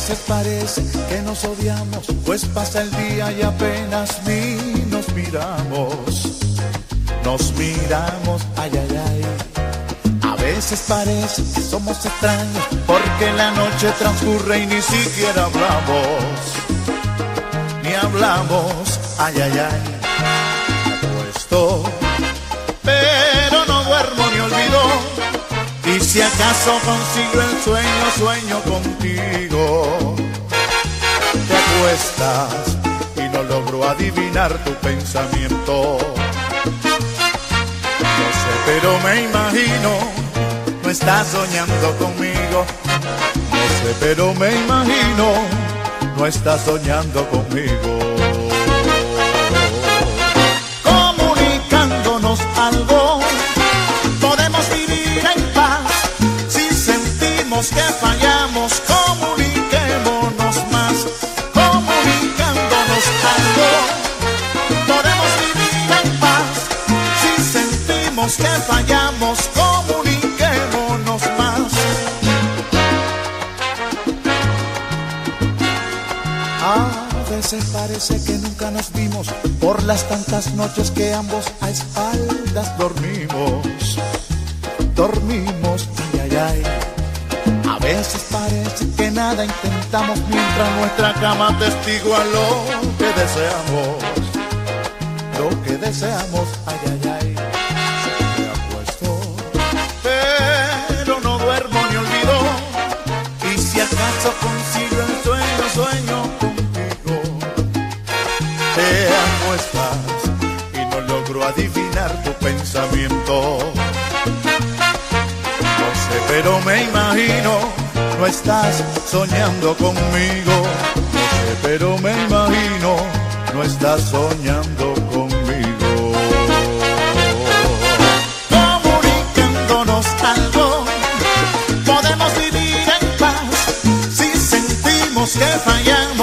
veces parece que nos odiamos, pues pasa el día y apenas ni nos miramos. Nos miramos, ay, ay, ay. A veces parece que somos extraños, porque la noche transcurre y ni siquiera hablamos. Ni hablamos, ay, ay, ay. Apuesto, pero no duermo ni olvido. Y si acaso consigo el sueño, sueño contigo. Te acuestas y no logro adivinar tu pensamiento. No sé, pero me imagino, no estás soñando conmigo. No sé, pero me imagino, no estás soñando conmigo. Comunicándonos algo, podemos vivir en paz. Si sentimos que fallamos, comuniquémonos más. Comunicándonos algo, podemos vivir en paz. Si sentimos que fallamos, comuniquémonos más. A veces parece que nunca nos vimos, por las tantas noches que ambos a espaldas dormimos. Dormimos, ay, ay, ay. A veces parece que nada intentamos, mientras nuestra cama testigua lo que deseamos. Lo que deseamos, ay, ay, ay. Me acuesto, pero no duermo ni olvido. Y si acaso consigo el sueño, sueño contigo. Te acuestas y no logro adivinar tu pensamiento. No sé, pero me imagino, no estás soñando conmigo. No sé, pero me imagino, no estás soñando conmigo. Comunicándonos algo, podemos vivir en paz. Si sentimos que fallamos,